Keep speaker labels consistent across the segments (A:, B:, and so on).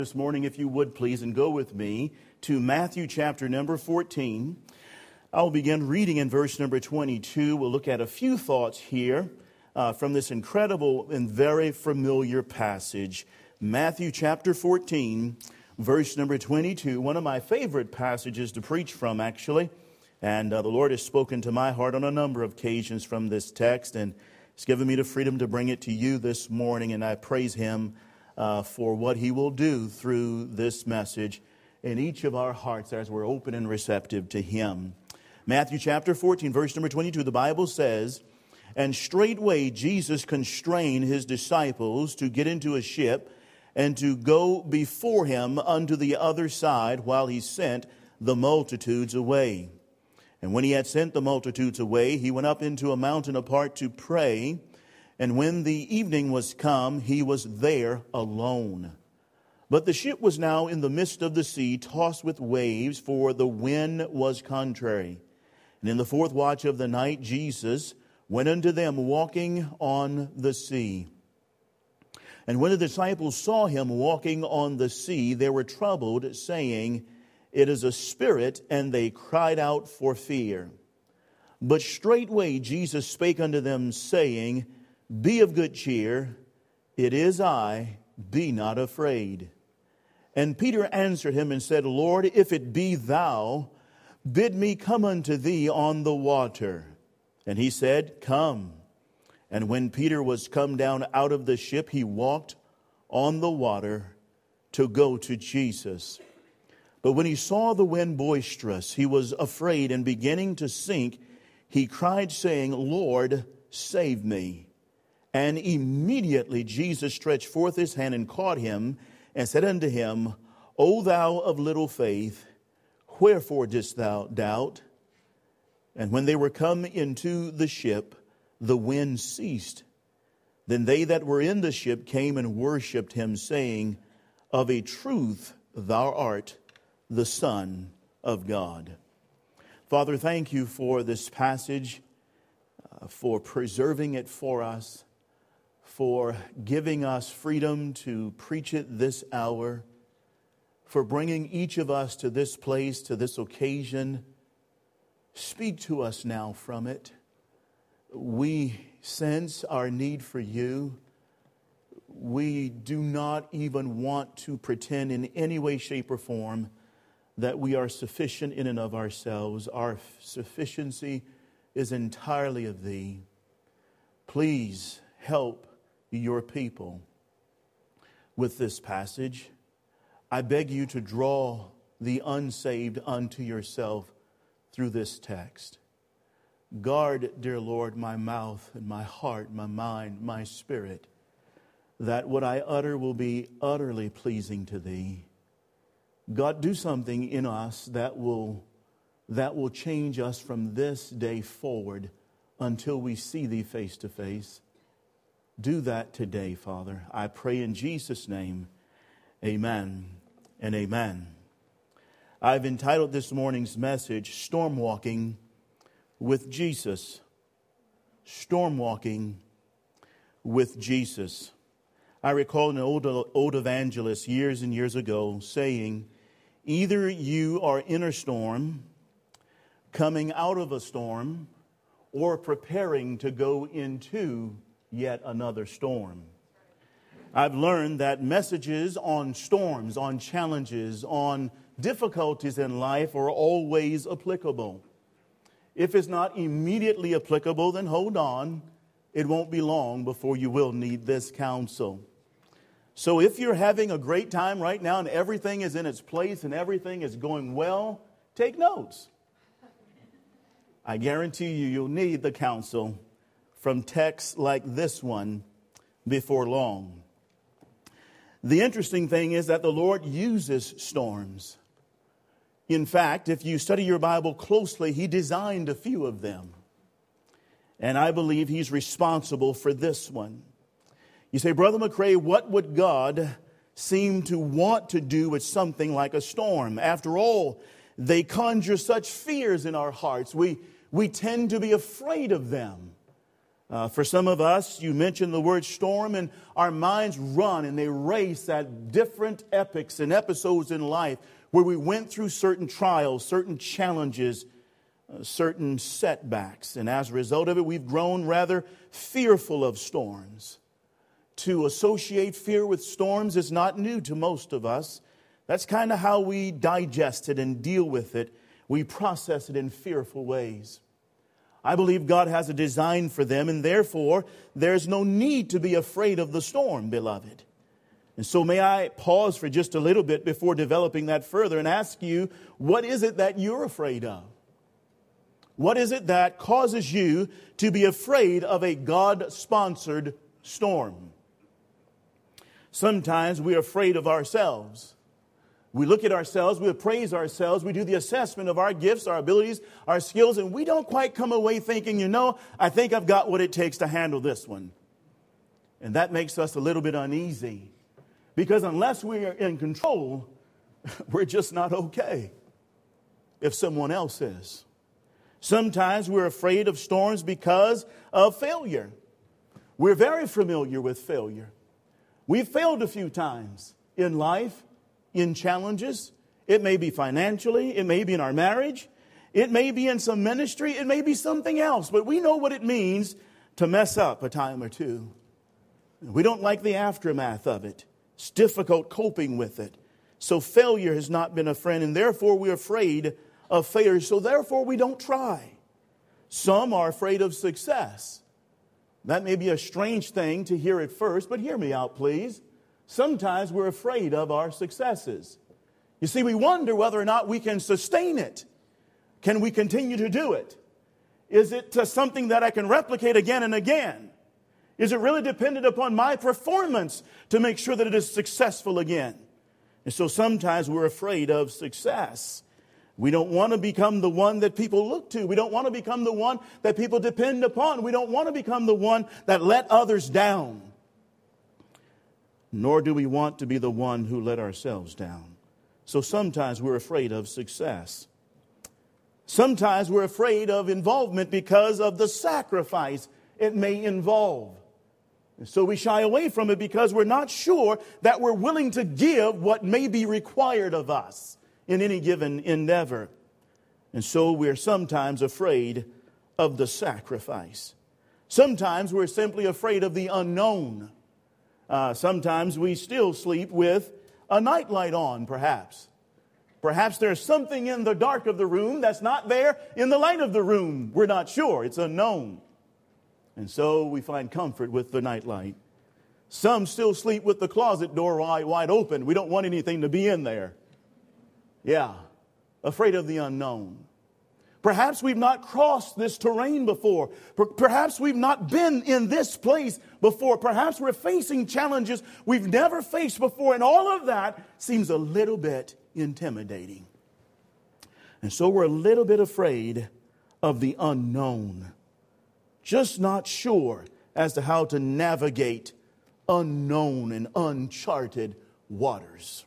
A: This morning, if you would please, and go with me to Matthew chapter number 14. I'll begin reading in verse number 22. We'll look at a few thoughts here from this incredible and very familiar passage. Matthew chapter 14, verse number 22. One of my favorite passages to preach from, actually. And the Lord has spoken to my heart on a number of occasions from this text, and He's given me the freedom to bring it to you this morning, and I praise Him for what He will do through this message in each of our hearts as we're open and receptive to Him. Matthew chapter 14, verse number 22, the Bible says, "And straightway Jesus constrained His disciples to get into a ship and to go before Him unto the other side while He sent the multitudes away. And when He had sent the multitudes away, He went up into a mountain apart to pray. And when the evening was come, He was there alone. But the ship was now in the midst of the sea, tossed with waves, for the wind was contrary. And in the fourth watch of the night, Jesus went unto them walking on the sea. And when the disciples saw Him walking on the sea, they were troubled, saying, It is a spirit, and they cried out for fear. But straightway Jesus spake unto them, saying, Be of good cheer, it is I, be not afraid. And Peter answered Him and said, Lord, if it be Thou, bid me come unto Thee on the water. And He said, Come. And when Peter was come down out of the ship, he walked on the water to go to Jesus. But when he saw the wind boisterous, he was afraid, and beginning to sink, he cried, saying, Lord, save me. And immediately Jesus stretched forth His hand and caught him, and said unto him, O thou of little faith, wherefore didst thou doubt? And when they were come into the ship, the wind ceased. Then they that were in the ship came and worshipped Him, saying, Of a truth thou art the Son of God. Father, thank You for this passage, for preserving it for us, for giving us freedom to preach it this hour, for bringing each of us to this place, to this occasion. Speak to us now from it. We sense our need for You. We do not even want to pretend in any way, shape, or form that we are sufficient in and of ourselves. Our sufficiency is entirely of Thee. Please help Your people with this passage. I beg You to draw the unsaved unto Yourself through this text. Guard, dear Lord, my mouth and my heart, my mind, my spirit, that what I utter will be utterly pleasing to Thee. God, do something in us that will change us from this day forward until we see Thee face to face. Do that today, Father. I pray in Jesus' name, amen and amen. I've entitled this morning's message, Storm Walking with Jesus. Storm Walking with Jesus. I recall an old evangelist years and years ago saying, either you are in a storm, coming out of a storm, or preparing to go into yet another storm. I've learned that messages on storms, on challenges, on difficulties in life are always applicable. If it's not immediately applicable, then hold on. It won't be long before you will need this counsel. So if you're having a great time right now and everything is in its place and everything is going well, take notes. I guarantee you'll need the counsel from texts like this one before long. The interesting thing is that the Lord uses storms. In fact, if you study your Bible closely, He designed a few of them. And I believe He's responsible for this one. You say, Brother McCrae, what would God seem to want to do with something like a storm? After all, they conjure such fears in our hearts. We tend to be afraid of them. For some of us, you mentioned the word storm, and our minds run and they race at different epochs and episodes in life where we went through certain trials, certain challenges, certain setbacks. And as a result of it, we've grown rather fearful of storms. To associate fear with storms is not new to most of us. That's kind of how we digest it and deal with it. We process it in fearful ways. I believe God has a design for them, and therefore there's no need to be afraid of the storm, beloved. And so may I pause for just a little bit before developing that further and ask you, what is it that you're afraid of? What is it that causes you to be afraid of a God-sponsored storm? Sometimes we're afraid of ourselves. We look at ourselves, we appraise ourselves, we do the assessment of our gifts, our abilities, our skills, and we don't quite come away thinking, I think I've got what it takes to handle this one. And that makes us a little bit uneasy. Because unless we are in control, we're just not okay if someone else is. Sometimes we're afraid of storms because of failure. We're very familiar with failure. We've failed a few times in life, in challenges. It may be financially, it may be in our marriage, it may be in some ministry, it may be something else, but we know what it means to mess up a time or two. We don't like the aftermath of it. It's difficult coping with it. So failure has not been a friend, and therefore we're afraid of failure, so therefore we don't try. Some are afraid of success. That may be a strange thing to hear at first, but hear me out, please. Sometimes we're afraid of our successes. You see, we wonder whether or not we can sustain it. Can we continue to do it? Is it something that I can replicate again and again? Is it really dependent upon my performance to make sure that it is successful again? And so sometimes we're afraid of success. We don't want to become the one that people look to. We don't want to become the one that people depend upon. We don't want to become the one that let others down. Nor do we want to be the one who let ourselves down. So sometimes we're afraid of success. Sometimes we're afraid of involvement because of the sacrifice it may involve. And so we shy away from it because we're not sure that we're willing to give what may be required of us in any given endeavor. And so we're sometimes afraid of the sacrifice. Sometimes we're simply afraid of the unknown. Sometimes we still sleep with a nightlight on, perhaps. Perhaps there's something in the dark of the room that's not there in the light of the room. We're not sure. It's unknown. And so we find comfort with the nightlight. Some still sleep with the closet door wide open. We don't want anything to be in there. Yeah, afraid of the unknown. Perhaps we've not crossed this terrain before. Perhaps we've not been in this place before. Perhaps we're facing challenges we've never faced before. And all of that seems a little bit intimidating. And so we're a little bit afraid of the unknown. Just not sure as to how to navigate unknown and uncharted waters.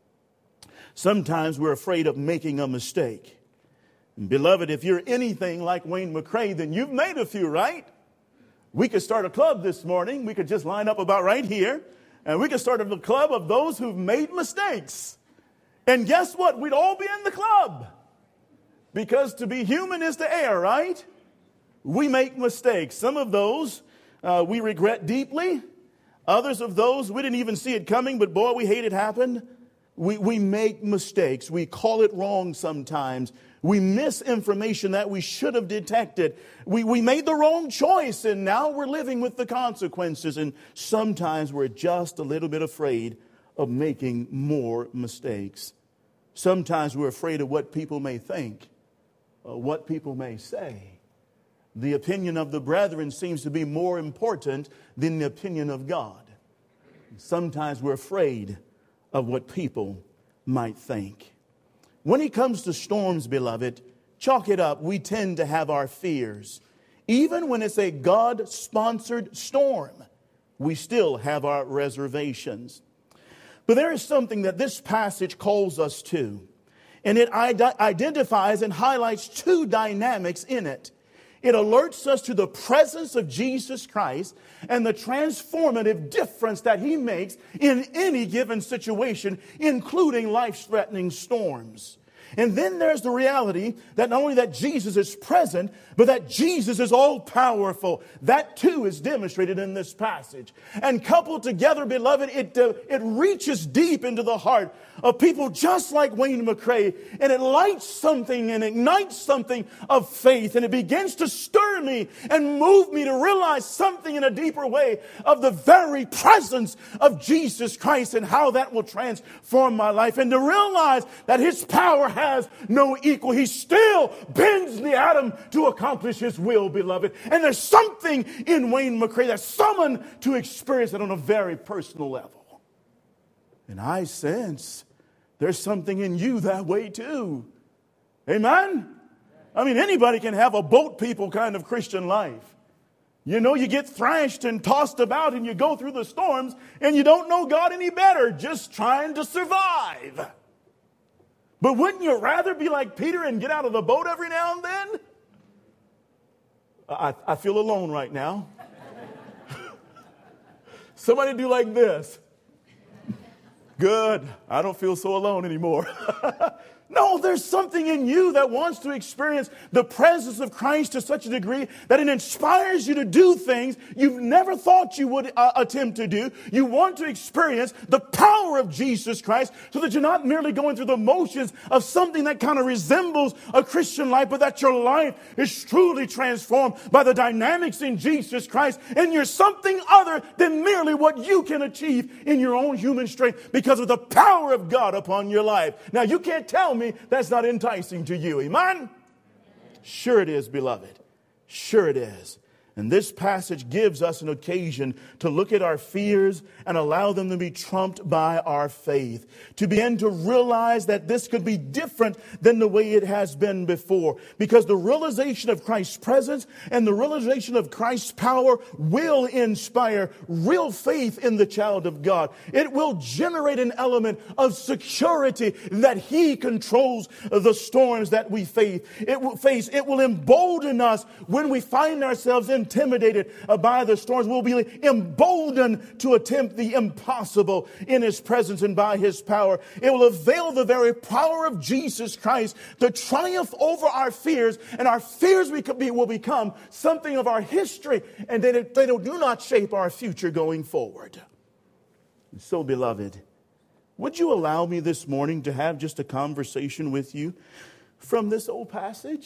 A: Sometimes we're afraid of making a mistake. And beloved, if you're anything like Wayne McCray, then you've made a few, right? We could start a club this morning. We could just line up about right here. And we could start a club of those who've made mistakes. And guess what? We'd all be in the club. Because to be human is to err, right? We make mistakes. Some of those we regret deeply. Others of those, we didn't even see it coming, but boy, we hate it happened. We make mistakes. We call it wrong sometimes. We miss information that we should have detected. We made the wrong choice, and now we're living with the consequences. And sometimes we're just a little bit afraid of making more mistakes. Sometimes we're afraid of what people may think, what people may say. The opinion of the brethren seems to be more important than the opinion of God. Sometimes we're afraid of what people might think. When it comes to storms, beloved, chalk it up. We tend to have our fears. Even when it's a God-sponsored storm, we still have our reservations. But there is something that this passage calls us to, and it identifies and highlights two dynamics in it. It alerts us to the presence of Jesus Christ and the transformative difference that He makes in any given situation, including life-threatening storms. And then there's the reality that not only that Jesus is present, but that Jesus is all-powerful. That too is demonstrated in this passage. And coupled together, beloved, it reaches deep into the heart of people just like Wayne McCrae. And it lights something and ignites something of faith. And it begins to stir me and move me to realize something in a deeper way of the very presence of Jesus Christ and how that will transform my life. And to realize that His power has no equal. He still bends the atom to accomplish His will, beloved. And there's something in Wayne McCrae that's summoned to experience it on a very personal level. And I sense there's something in you that way too. Amen? I mean, anybody can have a boat people kind of Christian life. You know, you get thrashed and tossed about and you go through the storms and you don't know God any better, just trying to survive. But wouldn't you rather be like Peter and get out of the boat every now and then? I feel alone right now. Somebody do like this. Good. I don't feel so alone anymore. No, there's something in you that wants to experience the presence of Christ to such a degree that it inspires you to do things you've never thought you would attempt to do. You want to experience the power of Jesus Christ so that you're not merely going through the motions of something that kind of resembles a Christian life, but that your life is truly transformed by the dynamics in Jesus Christ, and you're something other than merely what you can achieve in your own human strength because of the power of God upon your life. Now, you can't tell me that's not enticing to you. Amen? Sure it is, beloved. Sure it is. And this passage gives us an occasion to look at our fears and allow them to be trumped by our faith. To begin to realize that this could be different than the way it has been before. Because the realization of Christ's presence and the realization of Christ's power will inspire real faith in the child of God. It will generate an element of security that He controls the storms that we face. It will embolden us when we find ourselves intimidated by the storms. We'll be emboldened to attempt the impossible in His presence and by His power. It will avail the very power of Jesus Christ to triumph over our fears, and our fears will become something of our history, and they do not shape our future going forward. So, beloved, would you allow me this morning to have just a conversation with you from this old passage?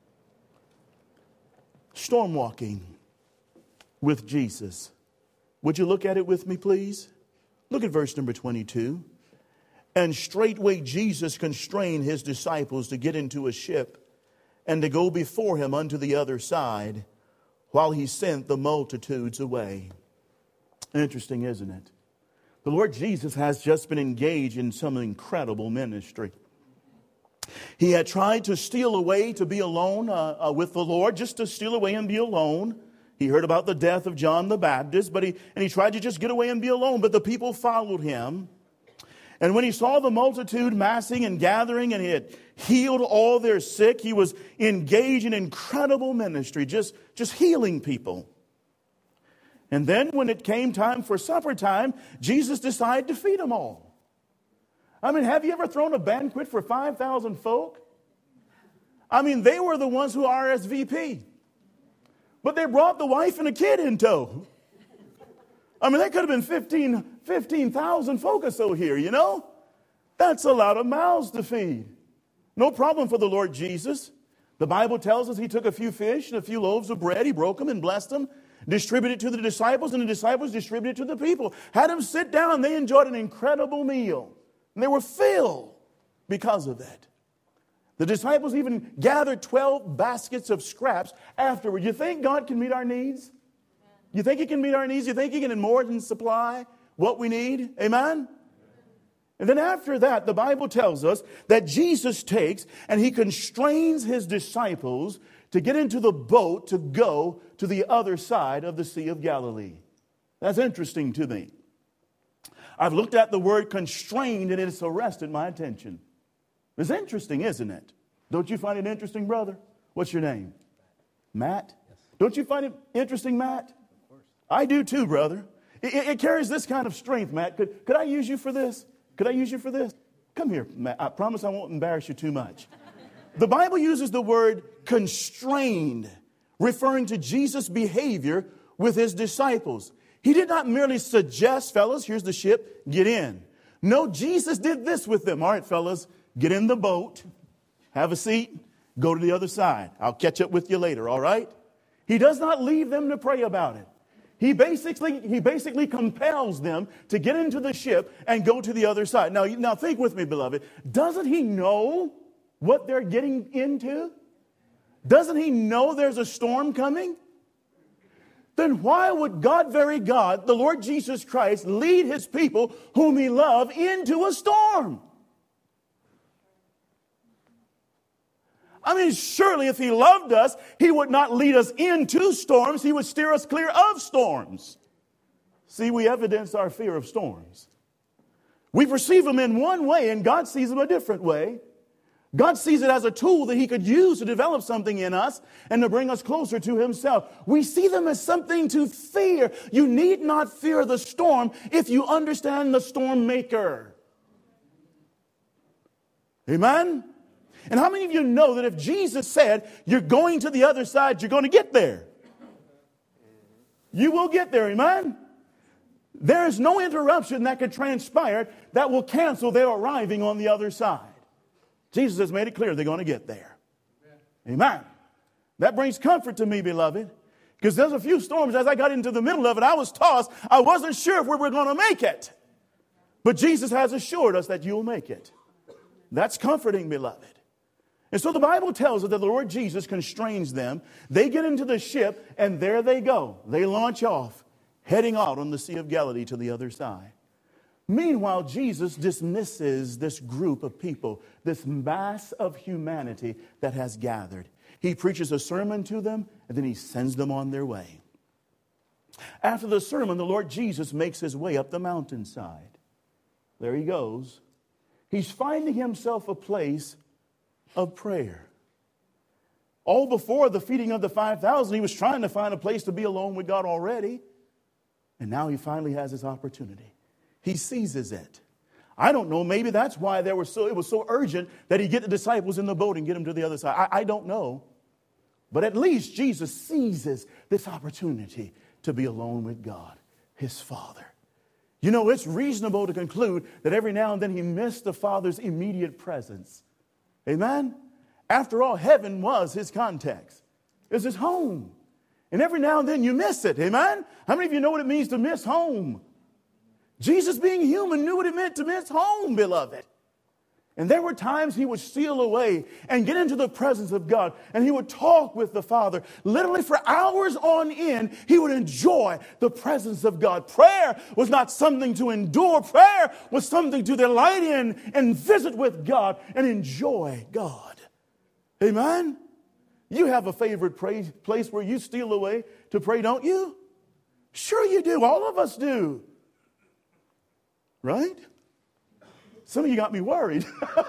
A: Storm walking with Jesus. Would you look at it with me, please? Look at verse number 22. And straightway Jesus constrained His disciples to get into a ship and to go before Him unto the other side while He sent the multitudes away. Interesting, isn't it? The Lord Jesus has just been engaged in some incredible ministry. He had tried to steal away to be alone with the Lord, just to steal away and be alone. He heard about the death of John the Baptist, and he tried to just get away and be alone, but the people followed Him. And when He saw the multitude massing and gathering, and He had healed all their sick, He was engaged in incredible ministry, just healing people. And then when it came time for supper time, Jesus decided to feed them all. I mean, have you ever thrown a banquet for 5,000 folk? I mean, they were the ones who RSVP. But they brought the wife and a kid in tow. I mean, that could have been 15,000 folk or so here, you know? That's a lot of mouths to feed. No problem for the Lord Jesus. The Bible tells us He took a few fish and a few loaves of bread. He broke them and blessed them, distributed to the disciples, and the disciples distributed to the people. Had them sit down. They enjoyed an incredible meal. And they were filled because of it. The disciples even gathered 12 baskets of scraps afterward. You think God can meet our needs? You think He can meet our needs? You think He can more than supply what we need? Amen? And then after that, the Bible tells us that Jesus takes and He constrains His disciples to get into the boat to go to the other side of the Sea of Galilee. That's interesting to me. I've looked at the word constrained and it's arrested my attention. It's interesting, isn't it? Don't you find it interesting, brother? What's your name? Matt? Don't you find it interesting, Matt? Of course. I do too, brother. It carries this kind of strength, Matt. Could I use you for this? Could I use you for this? Come here, Matt. I promise I won't embarrass you too much. The Bible uses the word constrained, referring to Jesus' behavior with his disciples. He did not merely suggest, fellas, here's the ship, get in. No, Jesus did this with them. All right, fellas, get in the boat, have a seat, go to the other side. I'll catch up with you later, all right? He does not leave them to pray about it. He basically compels them to get into the ship and go to the other side. Now think with me, beloved. Doesn't he know what they're getting into? Doesn't he know there's a storm coming? Then why would God, very God, the Lord Jesus Christ, lead his people whom he loved into a storm? I mean, surely if he loved us, he would not lead us into storms. He would steer us clear of storms. See, we evidence our fear of storms. We perceive them in one way, and God sees them a different way. God sees it as a tool that he could use to develop something in us and to bring us closer to himself. We see them as something to fear. You need not fear the storm if you understand the storm maker. Amen? And how many of you know that if Jesus said, you're going to the other side, you're going to get there? You will get there, amen? There is no interruption that could transpire that will cancel their arriving on the other side. Jesus has made it clear they're going to get there. Amen. That brings comfort to me, beloved, because there's a few storms. As I got into the middle of it, I was tossed. I wasn't sure if we were going to make it. But Jesus has assured us that you'll make it. That's comforting, beloved. And so the Bible tells us that the Lord Jesus constrains them. They get into the ship, and there they go. They launch off, heading out on the Sea of Galilee to the other side. Meanwhile, Jesus dismisses this group of people, this mass of humanity that has gathered. He preaches a sermon to them, and then he sends them on their way. After the sermon, the Lord Jesus makes his way up the mountainside. There he goes. He's finding himself a place of prayer. All before the feeding of the 5,000, he was trying to find a place to be alone with God already. And now he finally has his opportunity. He seizes it. I don't know, maybe that's why it was so urgent that he get the disciples in the boat and get them to the other side. I don't know. But at least Jesus seizes this opportunity to be alone with God, his Father. You know, it's reasonable to conclude that every now and then he missed the Father's immediate presence. Amen? After all, heaven was his context. It's his home. And every now and then you miss it. Amen? How many of you know what it means to miss home? Jesus, being human, knew what it meant to miss home, beloved. And there were times he would steal away and get into the presence of God, and he would talk with the Father. Literally for hours on end, he would enjoy the presence of God. Prayer was not something to endure. Prayer was something to delight in and visit with God and enjoy God. Amen? You have a favorite place where you steal away to pray, don't you? Sure you do. All of us do. Right? Some of you got me worried.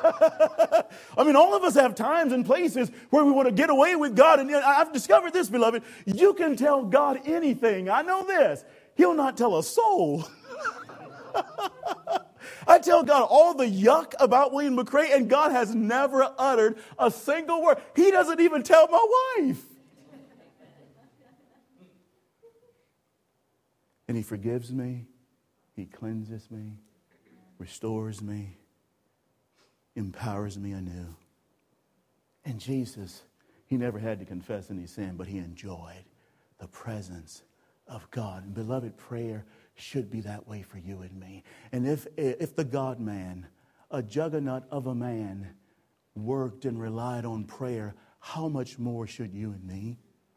A: I mean, all of us have times and places where we want to get away with God. And I've discovered this, beloved. You can tell God anything. I know this. He'll not tell a soul. I tell God all the yuck about William McRae, and God has never uttered a single word. He doesn't even tell my wife. And he forgives me. He cleanses me, restores me, empowers me anew. And Jesus, he never had to confess any sin, but he enjoyed the presence of God. And beloved, prayer should be that way for you and me. And if the God-man, a juggernaut of a man, worked and relied on prayer, how much more should you and me?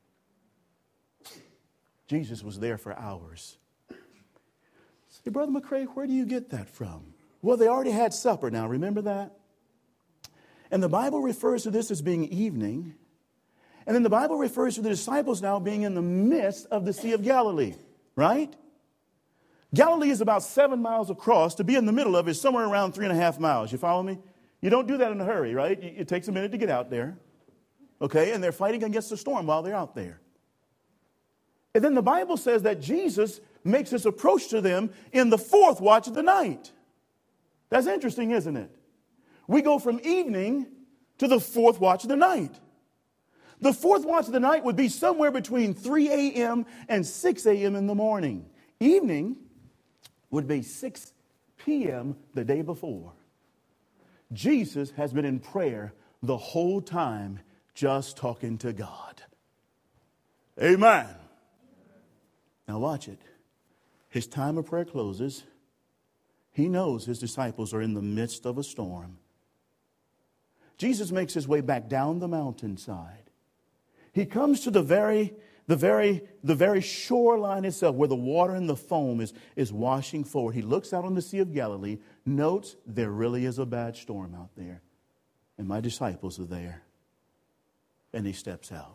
A: Jesus was there for hours. Say, Brother McRae, where do you get that from? Well, they already had supper now. Remember that? And the Bible refers to this as being evening. And then the Bible refers to the disciples now being in the midst of the Sea of Galilee. Right? Galilee is about 7 miles across. To be in the middle of it is somewhere around 3.5 miles. You follow me? You don't do that in a hurry, right? It takes a minute to get out there. Okay, and they're fighting against the storm while they're out there. And then the Bible says that Jesus makes his approach to them in the fourth watch of the night. That's interesting, isn't it? We go from evening to the fourth watch of the night. The fourth watch of the night would be somewhere between 3 a.m. and 6 a.m. in the morning. Evening would be 6 p.m. the day before. Jesus has been in prayer the whole time, just talking to God. Amen. Now watch it. His time of prayer closes. He knows his disciples are in the midst of a storm. Jesus makes his way back down the mountainside. He comes to the very shoreline itself where the water and the foam is washing forward. He looks out on the Sea of Galilee, notes there really is a bad storm out there. And my disciples are there. And he steps out.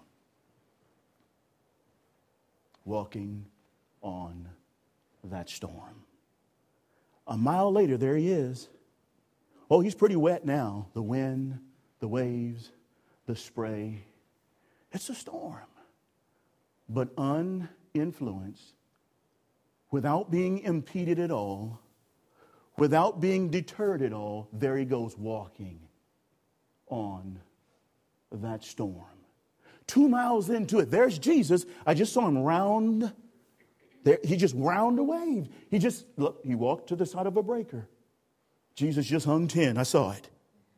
A: Walking on that storm. A mile later, there he is. Oh, he's pretty wet now. The wind, the waves, the spray. It's a storm. But uninfluenced, without being impeded at all, without being deterred at all, there he goes walking on that storm. 2 miles into it, there's Jesus. I just saw him round there. He just round a wave. He walked to the side of a breaker. Jesus just hung 10. I saw it.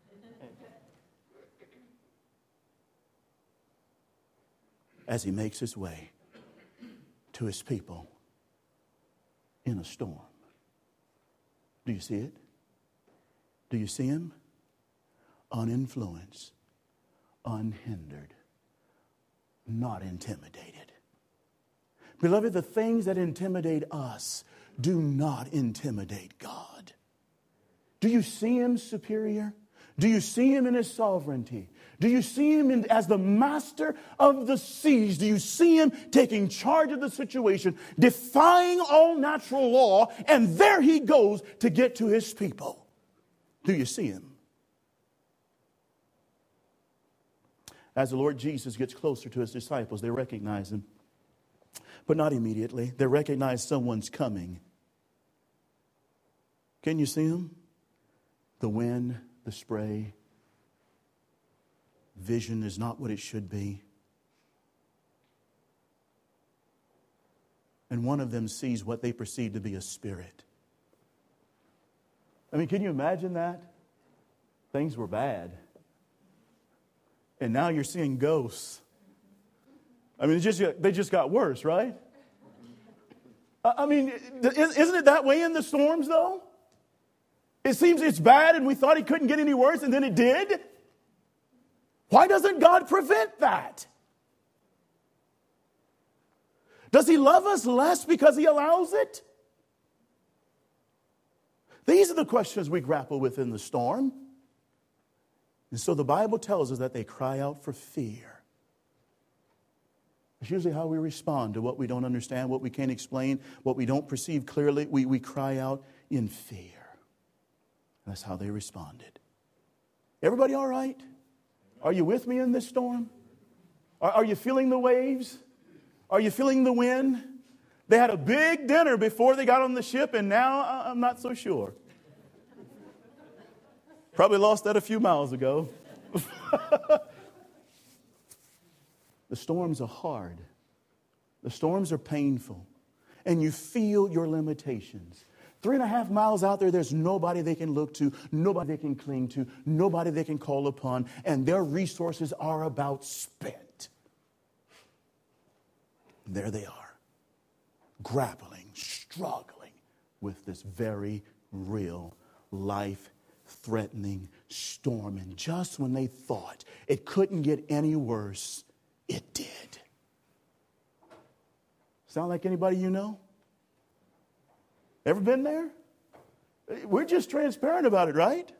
A: As he makes his way to his people in a storm. Do you see it? Do you see him? Uninfluenced, unhindered, not intimidated. Beloved, the things that intimidate us do not intimidate God. Do you see him superior? Do you see him in his sovereignty? Do you see him as the master of the seas? Do you see him taking charge of the situation, defying all natural law, and there he goes to get to his people? Do you see him? As the Lord Jesus gets closer to his disciples, they recognize him. But not immediately. They recognize someone's coming. Can you see him? The wind, the spray. Vision is not what it should be. And one of them sees what they perceive to be a spirit. I mean, can you imagine that? Things were bad. And now you're seeing ghosts. I mean, they just got worse, right? I mean, isn't it that way in the storms, though? It seems it's bad and we thought it couldn't get any worse, and then it did. Why doesn't God prevent that? Does he love us less because he allows it? These are the questions we grapple with in the storm. And so the Bible tells us that they cry out for fear. It's usually how we respond to what we don't understand, what we can't explain, what we don't perceive clearly. We cry out in fear. That's how they responded. Everybody all right? Are you with me in this storm? Are you feeling the waves? Are you feeling the wind? They had a big dinner before they got on the ship, and now I'm not so sure. Probably lost that a few miles ago. The storms are hard. The storms are painful. And you feel your limitations. 3.5 miles out there, there's nobody they can look to, nobody they can cling to, nobody they can call upon, and their resources are about spent. There they are, grappling, struggling with this very real, life-threatening storm. And just when they thought it couldn't get any worse, it did. Sound like anybody you know? Ever been there? We're just transparent about it, right?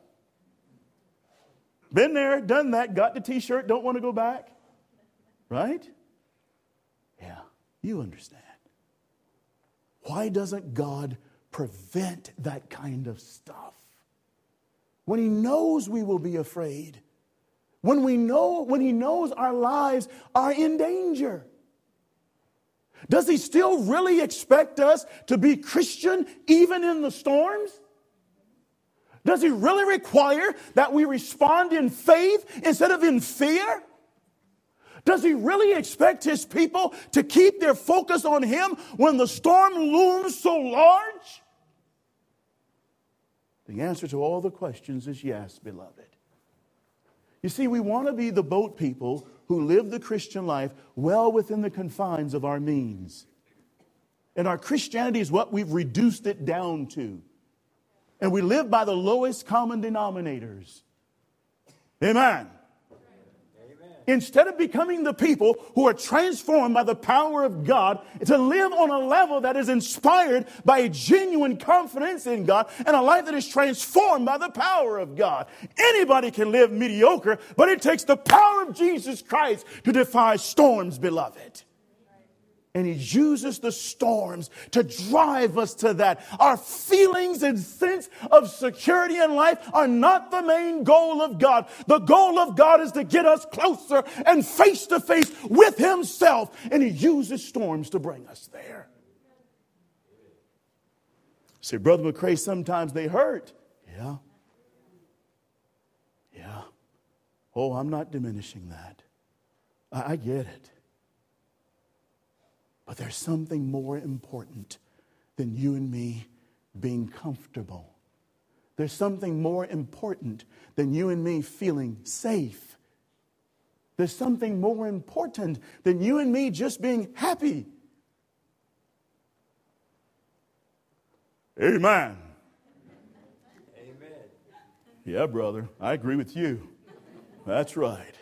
A: Been there, done that, got the t-shirt, don't want to go back. Right? Yeah, you understand. Why doesn't God prevent that kind of stuff? When he knows we will be afraid, when He knows our lives are in danger? Does He still really expect us to be Christian even in the storms? Does He really require that we respond in faith instead of in fear? Does He really expect His people to keep their focus on Him when the storm looms so large? The answer to all the questions is yes, beloved. You see, we want to be the boat people who live the Christian life well within the confines of our means. And our Christianity is what we've reduced it down to. And we live by the lowest common denominators. Amen. Instead of becoming the people who are transformed by the power of God to live on a level that is inspired by a genuine confidence in God and a life that is transformed by the power of God. Anybody can live mediocre, but it takes the power of Jesus Christ to defy storms, beloved. And He uses the storms to drive us to that. Our feelings and sense of security in life are not the main goal of God. The goal of God is to get us closer and face to face with Himself. And He uses storms to bring us there. Say, Brother McCrae, sometimes they hurt. Yeah. Oh, I'm not diminishing that. I get it. But there's something more important than you and me being comfortable. There's something more important than you and me feeling safe. There's something more important than you and me just being happy. Amen.
B: Amen.
A: Yeah, brother, I agree with you. That's right.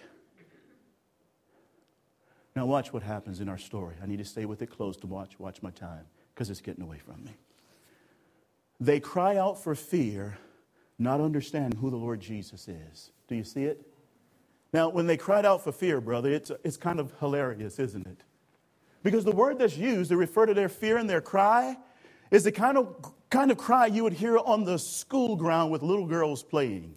A: Now watch what happens in our story. I need to stay with it close to watch my time because it's getting away from me. They cry out for fear, not understanding who the Lord Jesus is. Do you see it? Now, when they cried out for fear, brother, it's kind of hilarious, isn't it? Because the word that's used to refer to their fear and their cry is the kind of cry you would hear on the school ground with little girls playing.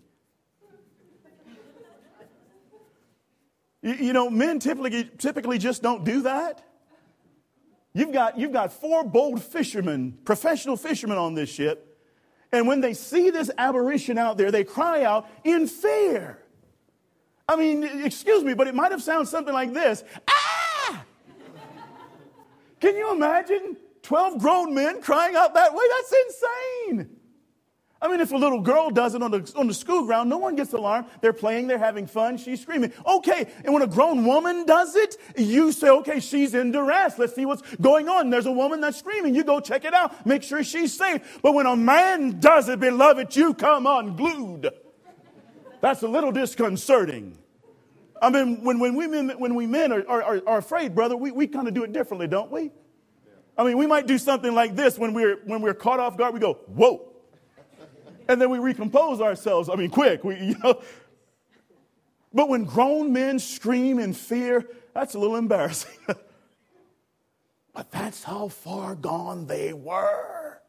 A: You know, men typically just don't do that. You've got 4 bold fishermen, professional fishermen on this ship. And when they see this apparition out there, they cry out in fear. I mean, excuse me, but it might have sounded something like this. Ah! Can you imagine 12 grown men crying out that way? That's insane. I mean, if a little girl does it on the school ground, no one gets alarmed. They're playing, they're having fun, she's screaming. Okay, and when a grown woman does it, you say, okay, she's in duress. Let's see what's going on. There's a woman that's screaming. You go check it out. Make sure she's safe. But when a man does it, beloved, you come unglued. That's a little disconcerting. I mean, when we men are afraid, brother, we kind of do it differently, don't we? I mean, we might do something like this when we're caught off guard. We go, whoa. And then we recompose ourselves. I mean, quick. But when grown men scream in fear, that's a little embarrassing. But that's how far gone they were.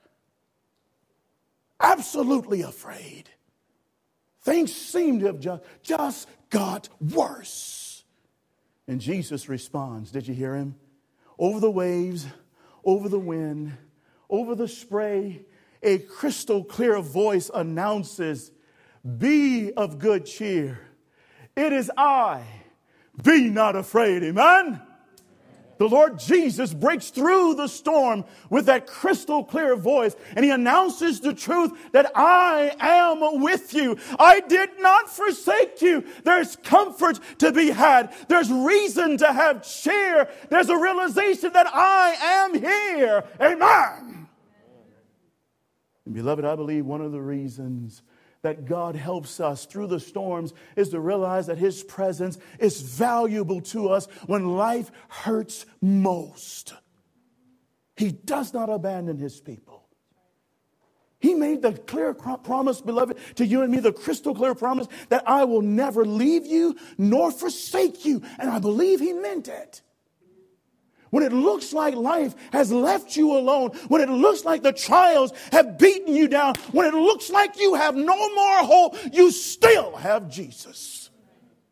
A: Absolutely afraid. Things seem to have just got worse. And Jesus responds. Did you hear Him? Over the waves, over the wind, over the spray, a crystal clear voice announces, be of good cheer. It is I. Be not afraid. Amen? The Lord Jesus breaks through the storm with that crystal clear voice, and He announces the truth that I am with you. I did not forsake you. There's comfort to be had. There's reason to have cheer. There's a realization that I am here. Amen. And beloved, I believe one of the reasons that God helps us through the storms is to realize that His presence is valuable to us when life hurts most. He does not abandon His people. He made the clear promise, beloved, to you and me, the crystal clear promise that I will never leave you nor forsake you. And I believe He meant it. When it looks like life has left you alone, when it looks like the trials have beaten you down, when it looks like you have no more hope, you still have Jesus.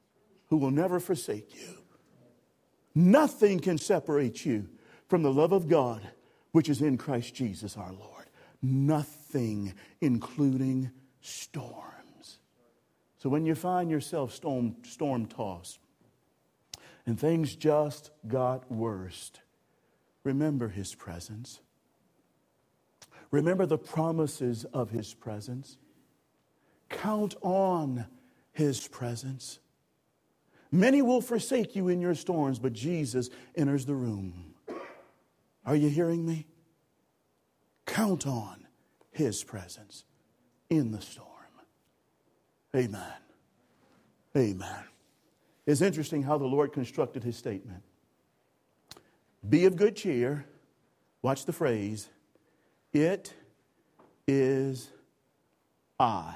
A: who will never forsake you. Nothing can separate you from the love of God, which is in Christ Jesus our Lord. Nothing, including storms. So when you find yourself storm-tossed and things just got worse, remember His presence. Remember the promises of His presence. Count on His presence. Many will forsake you in your storms, but Jesus enters the room. Are you hearing me? Count on His presence in the storm. Amen. Amen. It's interesting how the Lord constructed His statement. Be of good cheer. Watch the phrase. It is I.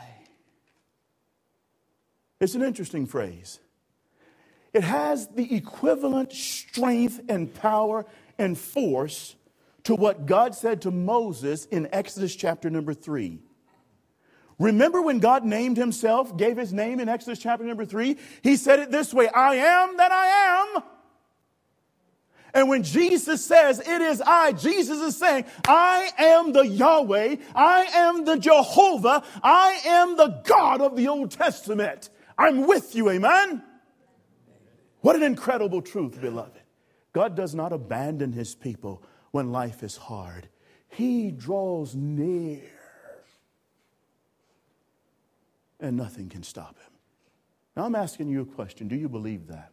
A: It's an interesting phrase. It has the equivalent strength and power and force to what God said to Moses in Exodus chapter number 3. Remember when God named Himself, gave His name in Exodus chapter number 3? He said it this way, I am that I am. And when Jesus says, it is I, Jesus is saying, I am the Yahweh, I am the Jehovah, I am the God of the Old Testament. I'm with you, amen? What an incredible truth, beloved. God does not abandon His people when life is hard. He draws near. And nothing can stop Him. Now I'm asking you a question. Do you believe that?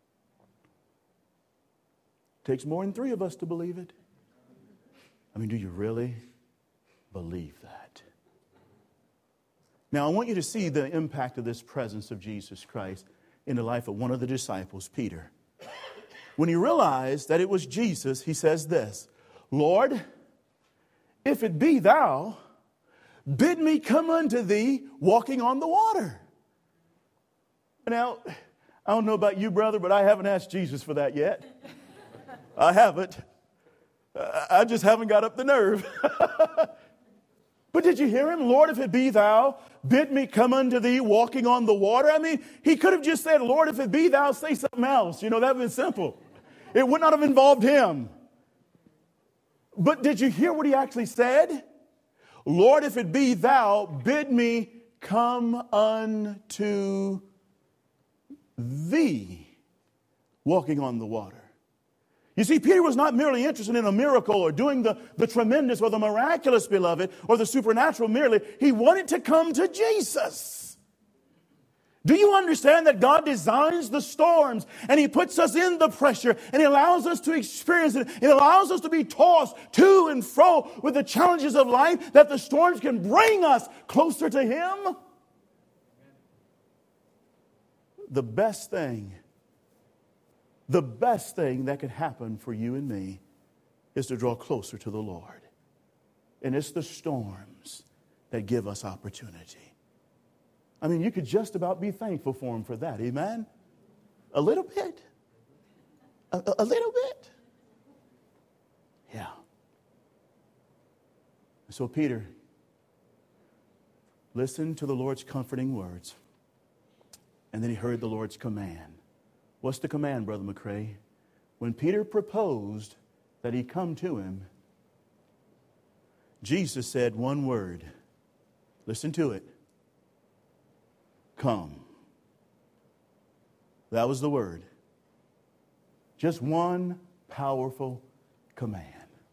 A: It takes more than 3 of us to believe it. I mean, do you really believe that? Now I want you to see the impact of this presence of Jesus Christ in the life of one of the disciples, Peter. When he realized that it was Jesus, he says this, Lord, if it be thou, bid me come unto thee walking on the water. Now, I don't know about you, brother, but I haven't asked Jesus for that yet. I haven't. I just haven't got up the nerve. But did you hear him? Lord, if it be thou, bid me come unto thee walking on the water. I mean, he could have just said, Lord, if it be thou, say something else. You know, that would have been simple. It would not have involved him. But did you hear what he actually said? Lord, if it be thou, bid me come unto thee walking on the water. You see, Peter was not merely interested in a miracle or doing the tremendous or the miraculous, beloved, or the supernatural merely. He wanted to come to Jesus. Do you understand that God designs the storms and He puts us in the pressure and He allows us to experience it. It allows us to be tossed to and fro with the challenges of life, that the storms can bring us closer to Him? The best thing that could happen for you and me is to draw closer to the Lord. And it's the storms that give us opportunity. I mean, you could just about be thankful for Him for that. Amen? A little bit. A little bit. Yeah. So Peter listened to the Lord's comforting words. And then he heard the Lord's command. What's the command, Brother McCrae? When Peter proposed that he come to him, Jesus said one word. Listen to it. Come. That was the word. Just one powerful command.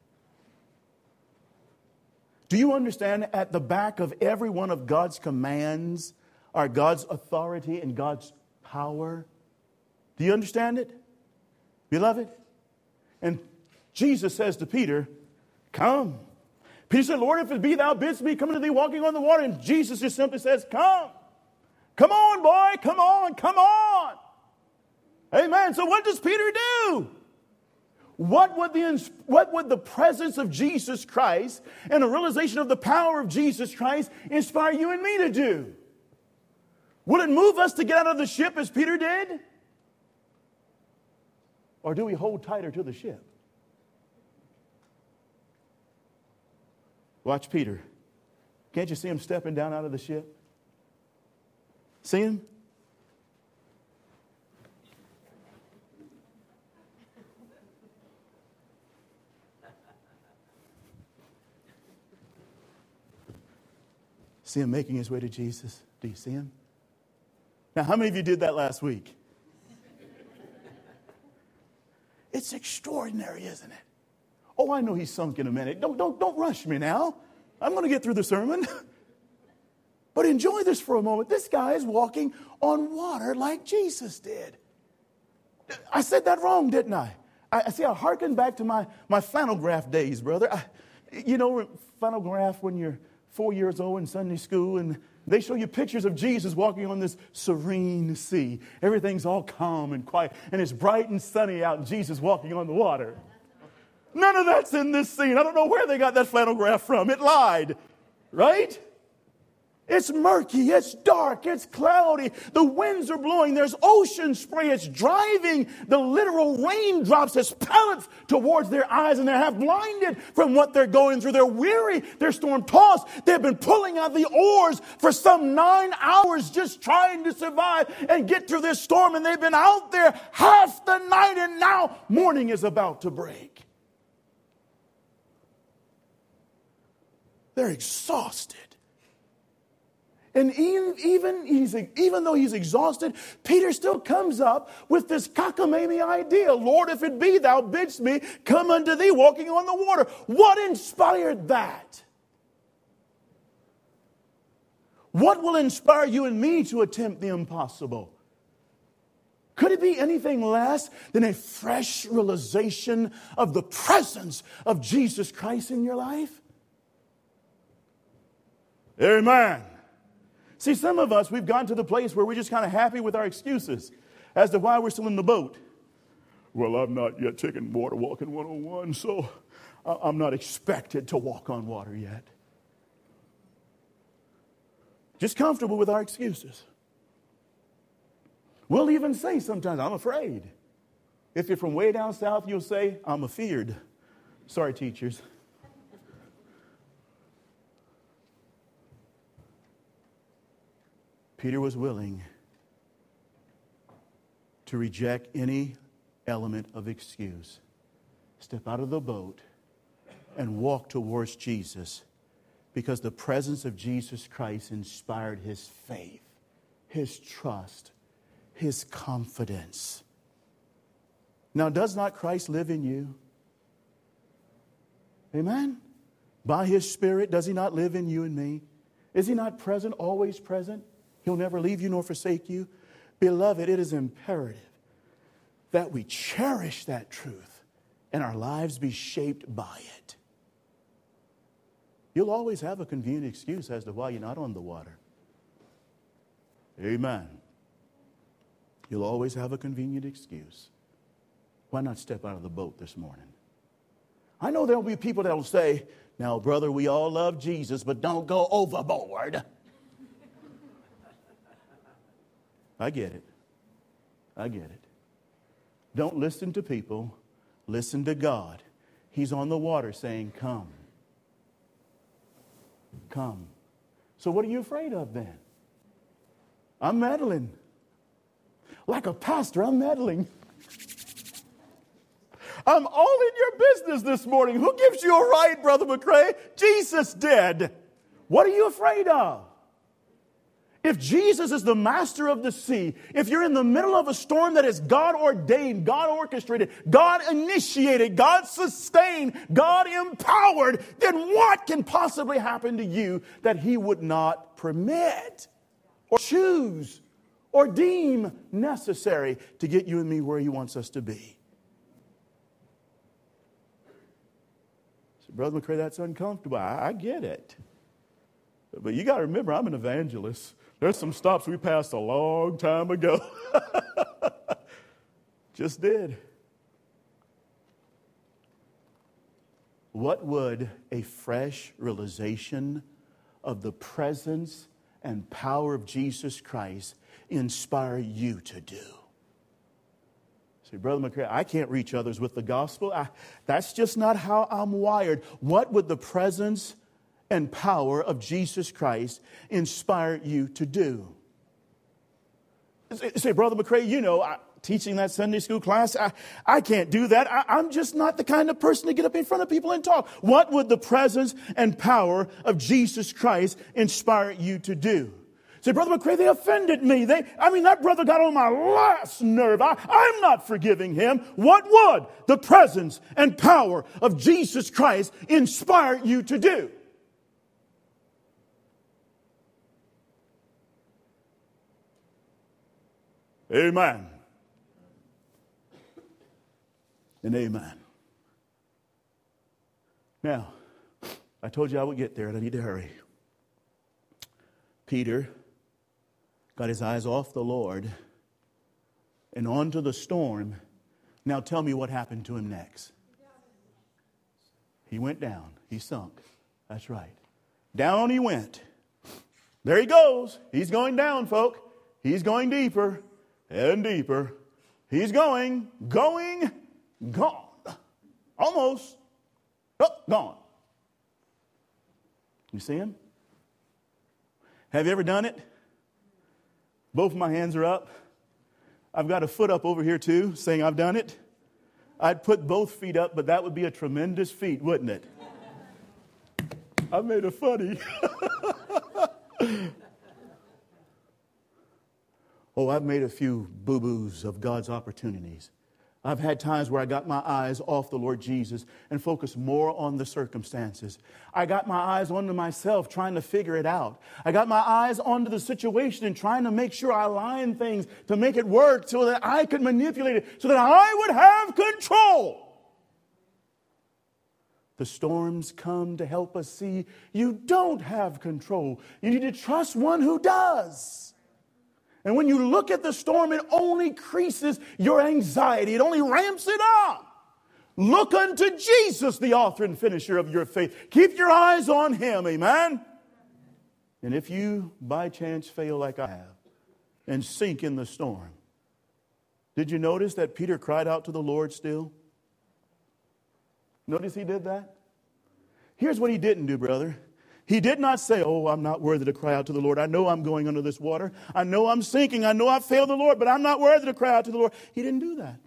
A: Do you understand, at the back of every one of God's commands are God's authority and God's power? Do you understand it, beloved? And Jesus says to Peter, come. Peter said, Lord, if it be thou bidst me come to thee walking on the water. And Jesus just simply says, come. Come on, boy. Come on. Come on. Amen. So what does Peter do? What would the presence of Jesus Christ and the realization of the power of Jesus Christ inspire you and me to do? Will it move us to get out of the ship as Peter did? Or do we hold tighter to the ship? Watch Peter. Can't you see him stepping down out of the ship? See him? See him making his way to Jesus? Do you see him? Now, how many of you did that last week? It's extraordinary, isn't it? Oh, I know he's sunk in a minute. Don't rush me now. I'm going to get through the sermon. But enjoy this for a moment. This guy is walking on water like Jesus did. I said that wrong, didn't I? I hearken back to my flannel graph days, brother. Flannel graph when you're 4 years old in Sunday school, and they show you pictures of Jesus walking on this serene sea. Everything's all calm and quiet, and it's bright and sunny out, and Jesus walking on the water. None of that's in this scene. I don't know where they got that flannel graph from. It lied, right? It's murky, it's dark, it's cloudy. The winds are blowing. There's ocean spray. It's driving the literal raindrops as pellets towards their eyes, and they're half blinded from what they're going through. They're weary. They're storm-tossed. They've been pulling out the oars for some 9 hours just trying to survive and get through this storm, and they've been out there half the night, and now morning is about to break. They're exhausted. And even though he's exhausted, Peter still comes up with this cockamamie idea. Lord, if it be thou bidst me, come unto thee walking on the water. What inspired that? What will inspire you and me to attempt the impossible? Could it be anything less than a fresh realization of the presence of Jesus Christ in your life? Amen. See, some of us, we've gotten to the place where we're just kind of happy with our excuses as to why we're still in the boat. Well, I've not yet taken Water Walking 101, so I'm not expected to walk on water yet. Just comfortable with our excuses. We'll even say sometimes, I'm afraid. If you're from way down south, you'll say, I'm afeared. Sorry, teachers. Peter was willing to reject any element of excuse, step out of the boat, and walk towards Jesus because the presence of Jesus Christ inspired his faith, his trust, his confidence. Now, does not Christ live in you? Amen? By his Spirit, does he not live in you and me? Is he not present, always present? He'll never leave you nor forsake you. Beloved, it is imperative that we cherish that truth and our lives be shaped by it. You'll always have a convenient excuse as to why you're not on the water. Amen. You'll always have a convenient excuse. Why not step out of the boat this morning? I know there'll be people that will say, now, brother, we all love Jesus, but don't go overboard. I get it. I get it. Don't listen to people. Listen to God. He's on the water saying, come. Come. So what are you afraid of then? I'm meddling. Like a pastor, I'm meddling. I'm all in your business this morning. Who gives you a right, Brother McCrae? Jesus did. What are you afraid of? If Jesus is the master of the sea, if you're in the middle of a storm that is God ordained, God orchestrated, God initiated, God sustained, God empowered, then what can possibly happen to you that he would not permit or choose or deem necessary to get you and me where he wants us to be? So, Brother McCrae, that's uncomfortable. I get it. But you got to remember, I'm an evangelist. There's some stops we passed a long time ago. Just did. What would a fresh realization of the presence and power of Jesus Christ inspire you to do? See, Brother McCrae, I can't reach others with the gospel. That's just not how I'm wired. What would the presence and power of Jesus Christ inspire you to do? Say, Brother McCrae, teaching that Sunday school class. I can't do that. I'm just not the kind of person to get up in front of people and talk. What would the presence and power of Jesus Christ inspire you to do? Say, Brother McCray, they offended me. That brother got on my last nerve. I'm not forgiving him. What would the presence and power of Jesus Christ inspire you to do? Amen. And amen. Now, I told you I would get there, and I need to hurry. Peter got his eyes off the Lord and onto the storm. Now tell me what happened to him next. He went down. He sunk. That's right. Down he went. There he goes. He's going down, folk. He's going deeper and deeper. He's going, gone. Almost. Oh, gone. You see him? Have you ever done it? Both my hands are up. I've got a foot up over here too, saying I've done it. I'd put both feet up, but that would be a tremendous feat, wouldn't it? I made it funny. Oh, I've made a few boo-boos of God's opportunities. I've had times where I got my eyes off the Lord Jesus and focused more on the circumstances. I got my eyes onto myself trying to figure it out. I got my eyes onto the situation and trying to make sure I align things to make it work so that I could manipulate it, so that I would have control. The storms come to help us see you don't have control. You need to trust one who does. And when you look at the storm, it only increases your anxiety. It only ramps it up. Look unto Jesus, the author and finisher of your faith. Keep your eyes on him, amen? And if you, by chance, fail like I have and sink in the storm, did you notice that Peter cried out to the Lord still? Notice he did that? Here's what he didn't do, brother. He did not say, oh, I'm not worthy to cry out to the Lord. I know I'm going under this water. I know I'm sinking. I know I've failed the Lord, but I'm not worthy to cry out to the Lord. He didn't do that.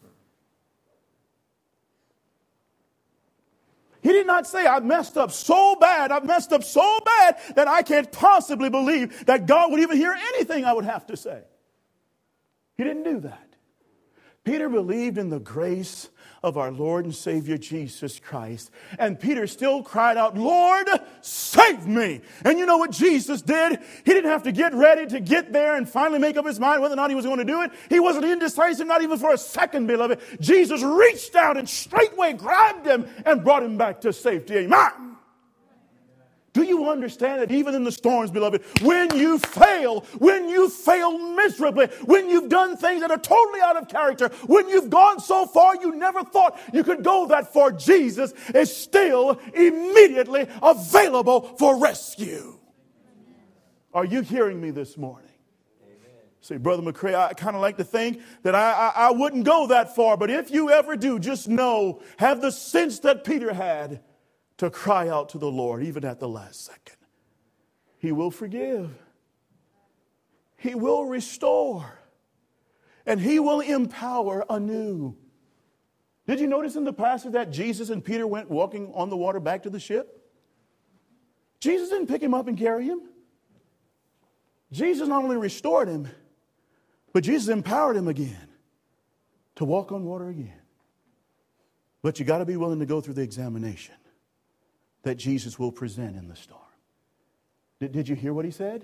A: He did not say, I've messed up so bad. I've messed up so bad that I can't possibly believe that God would even hear anything I would have to say. He didn't do that. Peter believed in the grace of our Lord and Savior Jesus Christ. And Peter still cried out, Lord, save me. And you know what Jesus did? He didn't have to get ready to get there and finally make up his mind whether or not he was going to do it. He wasn't indecisive, not even for a second, beloved. Jesus reached out and straightway grabbed him and brought him back to safety. Amen. Do you understand that even in the storms, beloved, when you fail miserably, when you've done things that are totally out of character, when you've gone so far you never thought you could go that far, Jesus is still immediately available for rescue. Are you hearing me this morning? Say, Brother McCray, I kind of like to think that I wouldn't go that far, but if you ever do, just know, have the sense that Peter had, to cry out to the Lord, even at the last second. He will forgive. He will restore. And he will empower anew. Did you notice in the passage that Jesus and Peter went walking on the water back to the ship? Jesus didn't pick him up and carry him. Jesus not only restored him, but Jesus empowered him again to walk on water again. But you got to be willing to go through the examination that Jesus will present in the storm. Did you hear what he said?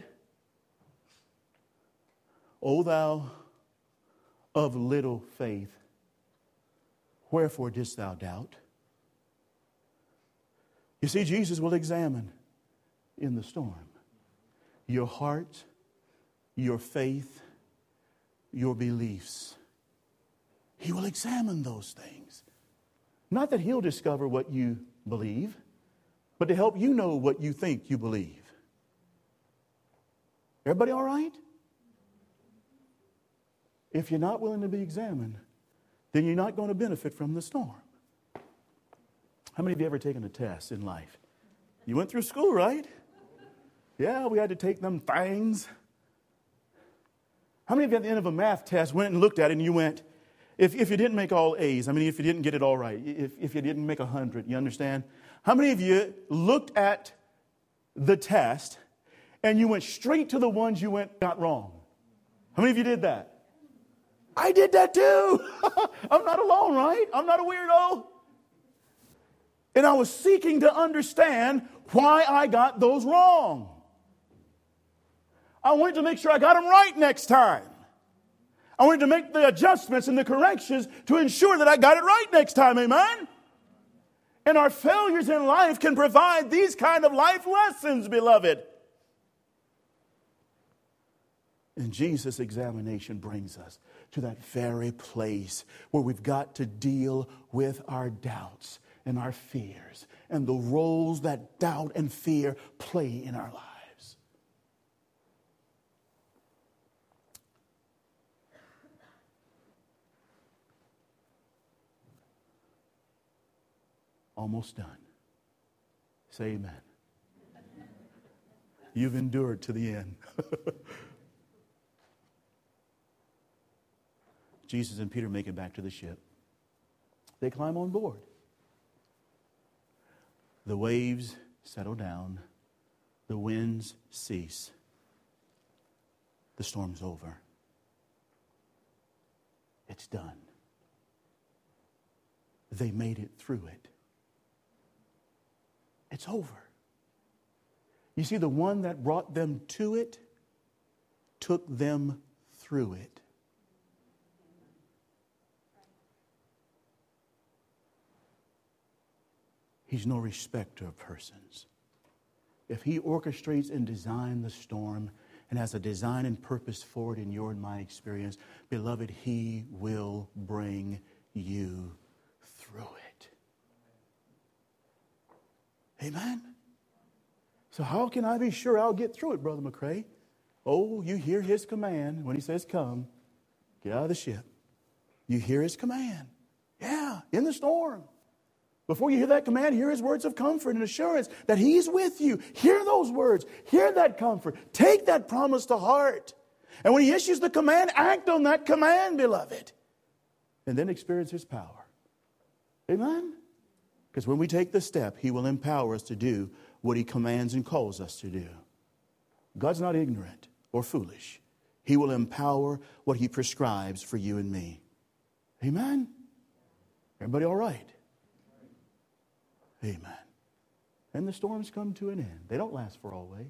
A: O thou of little faith, wherefore didst thou doubt? You see, Jesus will examine in the storm your heart, your faith, your beliefs. He will examine those things. Not that he'll discover what you believe, but to help you know what you think you believe. Everybody all right? If you're not willing to be examined, then you're not going to benefit from the storm. How many of you ever taken a test in life? You went through school, right? Yeah, we had to take them things. How many of you at the end of a math test went and looked at it and you went, if you didn't make all A's, if you didn't get it all right, if you didn't make 100, you understand? How many of you looked at the test and you went straight to the ones you got wrong? How many of you did that? I did that too. I'm not alone, right? I'm not a weirdo. And I was seeking to understand why I got those wrong. I wanted to make sure I got them right next time. I wanted to make the adjustments and the corrections to ensure that I got it right next time, amen? And our failures in life can provide these kind of life lessons, beloved. And Jesus' examination brings us to that very place where we've got to deal with our doubts and our fears and the roles that doubt and fear play in our lives. Almost done. Say amen. You've endured to the end. Jesus and Peter make it back to the ship. They climb on board. The waves settle down. The winds cease. The storm's over. It's done. They made it through it. It's over. You see, the one that brought them to it took them through it. He's no respecter of persons. If he orchestrates and designs the storm and has a design and purpose for it in your and my experience, beloved, he will bring you through it. Amen? So how can I be sure I'll get through it, Brother McCrae? Oh, you hear his command when he says, come, get out of the ship. You hear his command. Yeah, in the storm. Before you hear that command, hear his words of comfort and assurance that he's with you. Hear those words. Hear that comfort. Take that promise to heart. And when he issues the command, act on that command, beloved. And then experience his power. Amen? Because when we take the step, he will empower us to do what he commands and calls us to do. God's not ignorant or foolish. He will empower what he prescribes for you and me. Amen? Everybody all right? Amen. And the storms come to an end. They don't last for always.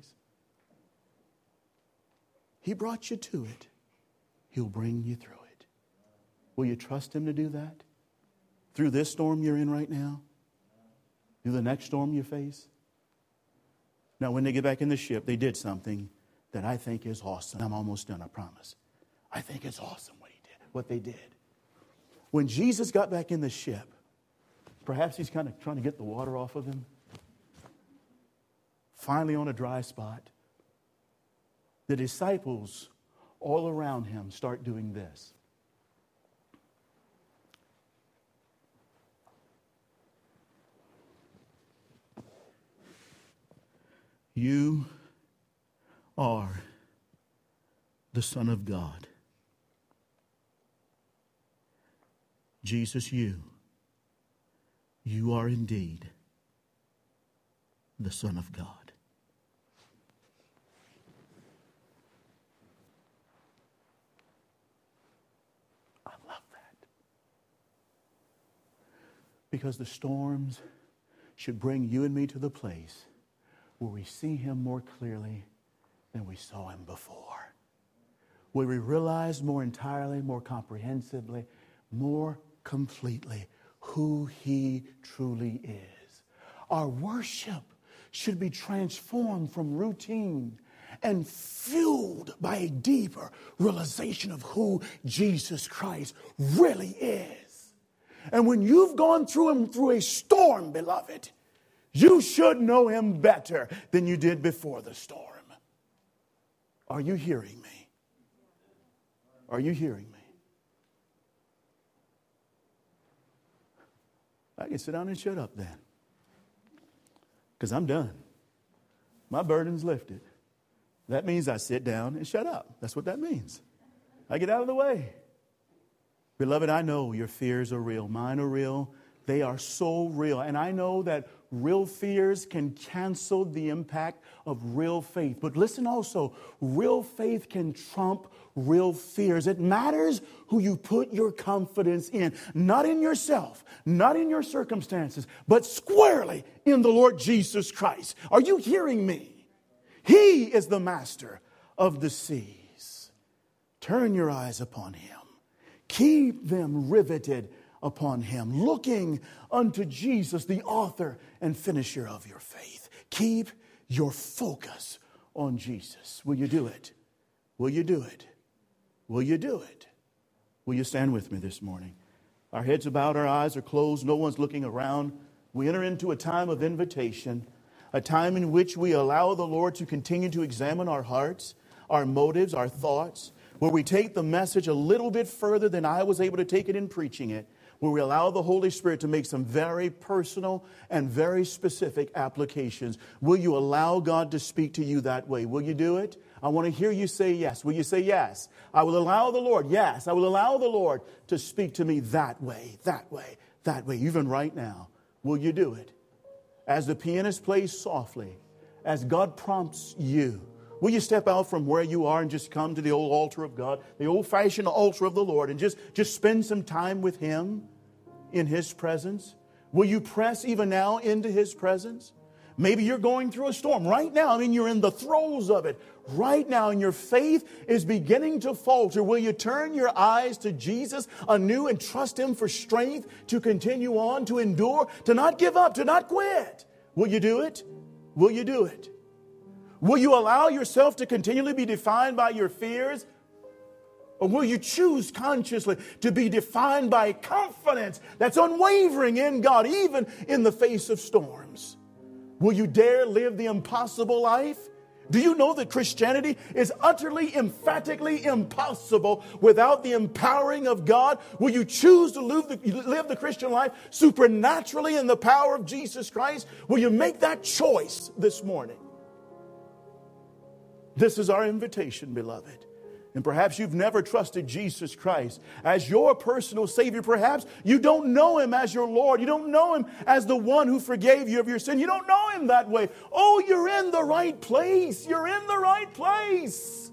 A: He brought you to it. He'll bring you through it. Will you trust him to do that? Through this storm you're in right now? Through the next storm you face? Now, when they get back in the ship, they did something that I think is awesome. I'm almost done, I promise. I think it's awesome what they did. When Jesus got back in the ship, perhaps he's kind of trying to get the water off of him. Finally on a dry spot, the disciples all around him start doing this. You are the Son of God. Jesus, you are indeed the Son of God. I love that. Because the storms should bring you and me to the place where we see him more clearly than we saw him before. Where we realize more entirely, more comprehensively, more completely who he truly is. Our worship should be transformed from routine and fueled by a deeper realization of who Jesus Christ really is. And when you've gone through a storm, beloved, you should know him better than you did before the storm. Are you hearing me? Are you hearing me? I can sit down and shut up then. Because I'm done. My burden's lifted. That means I sit down and shut up. That's what that means. I get out of the way. Beloved, I know your fears are real. Mine are real. They are so real. And I know that real fears can cancel the impact of real faith. But listen also, real faith can trump real fears. It matters who you put your confidence in. Not in yourself, not in your circumstances, but squarely in the Lord Jesus Christ. Are you hearing me? He is the master of the seas. Turn your eyes upon Him. Keep them riveted upon Him, looking unto Jesus, the author and finisher of your faith. Keep your focus on Jesus. Will you do it? Will you do it? Will you do it? Will you stand with me this morning? Our heads are bowed, our eyes are closed, no one's looking around. We enter into a time of invitation, a time in which we allow the Lord to continue to examine our hearts, our motives, our thoughts, where we take the message a little bit further than I was able to take it in preaching it, where we allow the Holy Spirit to make some very personal and very specific applications. Will you allow God to speak to you that way? Will you do it? I want to hear you say yes. Will you say yes? I will allow the Lord. Yes, I will allow the Lord to speak to me that way, that way, that way, even right now. Will you do it? As the pianist plays softly, as God prompts you, will you step out from where you are and just come to the old altar of God, the old-fashioned altar of the Lord, and just spend some time with Him in His presence? Will you press even now into His presence? Maybe you're going through a storm right now. I mean, you're in the throes of it right now, and your faith is beginning to falter. Will you turn your eyes to Jesus anew and trust Him for strength to continue on, to endure, to not give up, to not quit? Will you do it? Will you do it? Will you allow yourself to continually be defined by your fears? Or will you choose consciously to be defined by confidence that's unwavering in God, even in the face of storms? Will you dare live the impossible life? Do you know that Christianity is utterly, emphatically impossible without the empowering of God? Will you choose to live the Christian life supernaturally in the power of Jesus Christ? Will you make that choice this morning? This is our invitation, beloved. And perhaps you've never trusted Jesus Christ as your personal Savior. Perhaps you don't know Him as your Lord. You don't know Him as the one who forgave you of your sin. You don't know Him that way. Oh, you're in the right place. You're in the right place.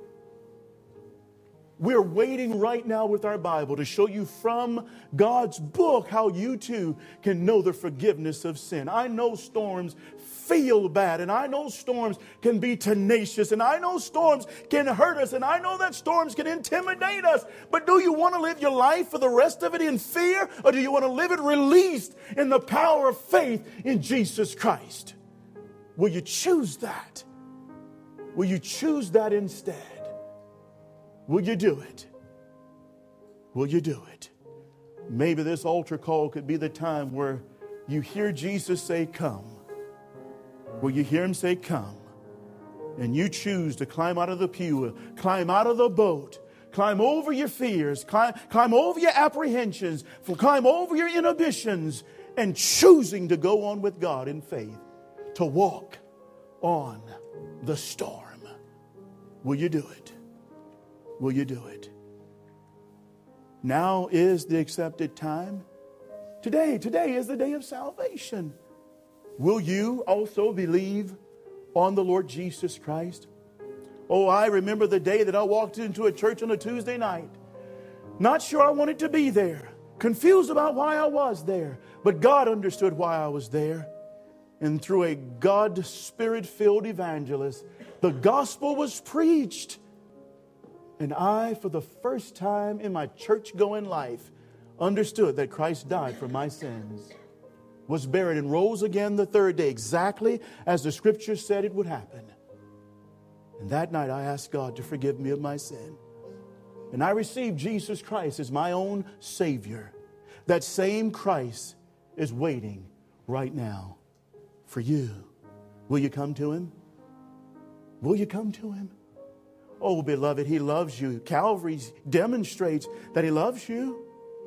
A: We're waiting right now with our Bible to show you from God's book how you too can know the forgiveness of sin. I know storms feel bad, and I know storms can be tenacious, and I know storms can hurt us, and I know that storms can intimidate us. But do you want to live your life for the rest of it in fear, or do you want to live it released in the power of faith in Jesus Christ? Will you choose that? Will you choose that instead? Will you do it? Will you do it? Maybe this altar call could be the time where you hear Jesus say, "Come." Will you hear Him say, "Come"? And you choose to climb out of the pew, climb out of the boat, climb over your fears, climb over your apprehensions, climb over your inhibitions, and choosing to go on with God in faith, to walk on the storm. Will you do it? Will you do it? Now is the accepted time. Today is the day of salvation. Will you also believe on the Lord Jesus Christ? Oh, I remember the day that I walked into a church on a Tuesday night. Not sure I wanted to be there. Confused about why I was there. But God understood why I was there. And through a God Spirit-filled evangelist, the gospel was preached. And I, for the first time in my church-going life, understood that Christ died for my sins, was buried, and rose again the third day, exactly as the Scripture said it would happen. And that night I asked God to forgive me of my sin. And I received Jesus Christ as my own Savior. That same Christ is waiting right now for you. Will you come to Him? Will you come to Him? Oh, beloved, He loves you. Calvary demonstrates that He loves you.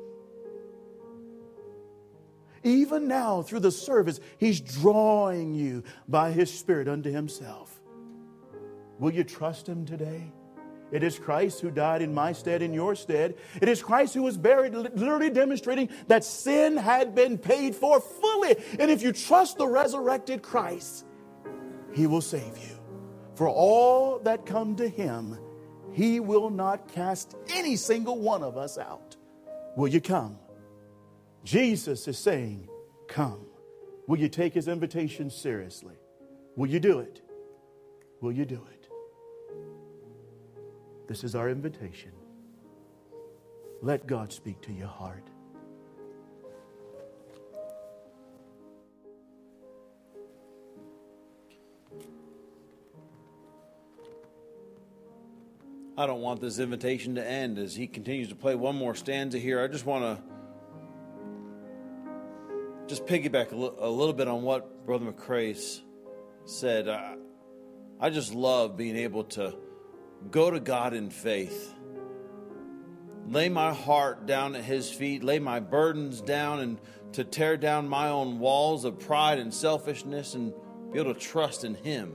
A: Even now, through the service, He's drawing you by His Spirit unto Himself. Will you trust Him today? It is Christ who died in my stead, in your stead. It is Christ who was buried, literally demonstrating that sin had been paid for fully. And if you trust the resurrected Christ, He will save you. For all that come to Him, He will not cast any single one of us out. Will you come? Jesus is saying, come. Will you take His invitation seriously? Will you do it? Will you do it? This is our invitation. Let God speak to your heart.
B: I don't want this invitation to end. As he continues to play one more stanza here, I just want to piggyback a little bit on what Brother McCrae said. I just love being able to go to God in faith, lay my heart down at His feet, lay my burdens down, and to tear down my own walls of pride and selfishness and be able to trust in Him.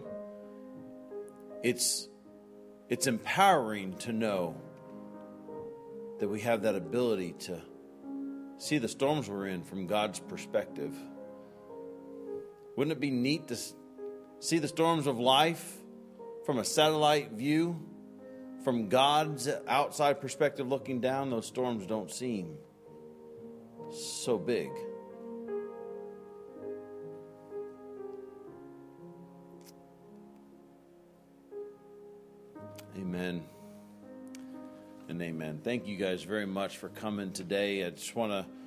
B: It's empowering to know that we have that ability to see the storms we're in from God's perspective. Wouldn't it be neat to see the storms of life from a satellite view? From God's outside perspective looking down, those storms don't seem so big. Amen and amen. Thank you guys very much for coming today. I just want to